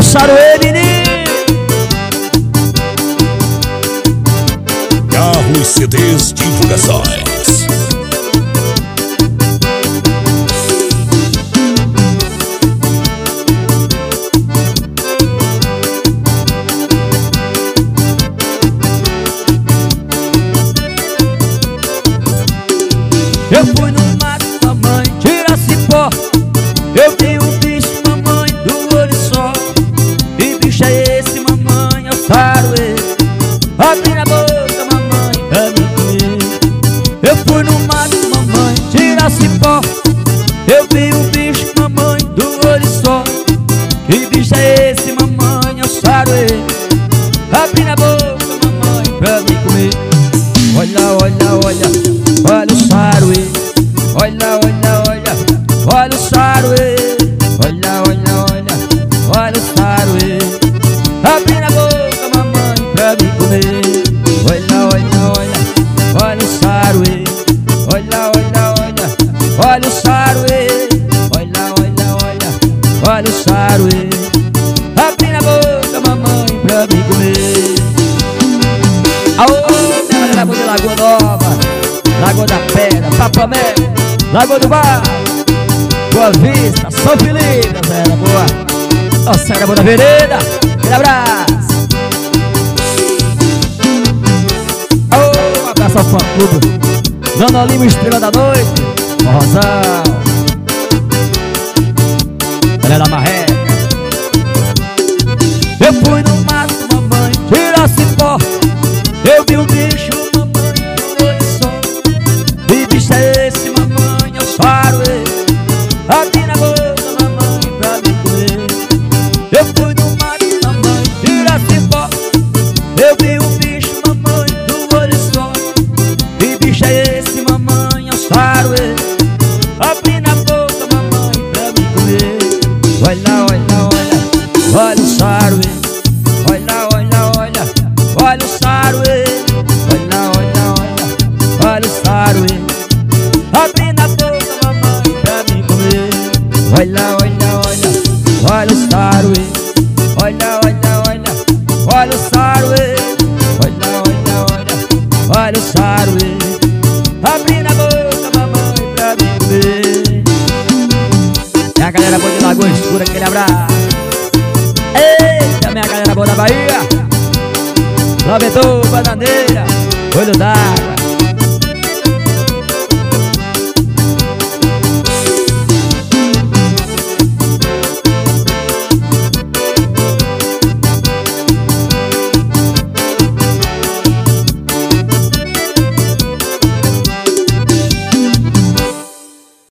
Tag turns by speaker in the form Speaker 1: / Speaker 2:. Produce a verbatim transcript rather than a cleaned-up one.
Speaker 1: o Saruê, menino.
Speaker 2: Carros C Ds Divulgações.
Speaker 1: Eu fui no mato, mamãe, tira cipó. Eu vi um bicho, mamãe, do olho só. Que bicho é esse, mamãe? É o saruê. Abre na boca, mamãe, pra me comer. Eu fui no mato, mamãe, tira cipó. Eu vi um bicho, mamãe, do olho só. Que bicho é esse, mamãe? É o saruê. Abre na boca, mamãe, pra me comer. Olha, olha, olha, olha o saruê. Olha, olha, olha, olha o saruê. Olha, olha, olha, olha o saruê. Abre na boca, mamãe, pra me comer. Olha, olha, olha, olha o saruê. Olha, olha, olha, olha o saruê. Olha, olha, olha, olha o saruê. Abre na boca, mamãe, pra me comer. Aô, minha galera boa de Lagoa Nova, Lagoa da Pedra, Papamé, Lagoa do Bar, Boa Vista, São Felipe, galera boa. Nossa, galera boa da Vereda, aquele abraço. Aô, um abraço ao fã-clube Dona Lima, Estrela da Noite, Rosal, galera da Marreca. Eu fui no mato, mamãe, tira cipó. Eu vi um bicho, mamãe, no olho só. Que bicho é esse, mamãe? É o saruê. Abre na boca, mamãe, pra me comer. Eu fui no mato, mamãe, tira cipó. Eu vi um bicho, mamãe, no olho só. Que bicho é esse, mamãe? É o saruê. Abre na boca, mamãe, pra me comer. Olha, olha, olha, olha o saruê. Olha, olha, olha, olha o saruê. Olha, olha, olha, olha o saruê. Abre na boca, mamãe, pra me comer. Olha, olha, olha, olha o saruê. Olha, olha, olha, olha o saruê. Olha, olha, olha, olha o saruê. Abre na boca, mamãe, pra me comer. E a galera boa de Lagoa Escura, aquele abraço. Eita, minha galera boa da Bahia, Lavedor, Bananeira, Olho d'Água,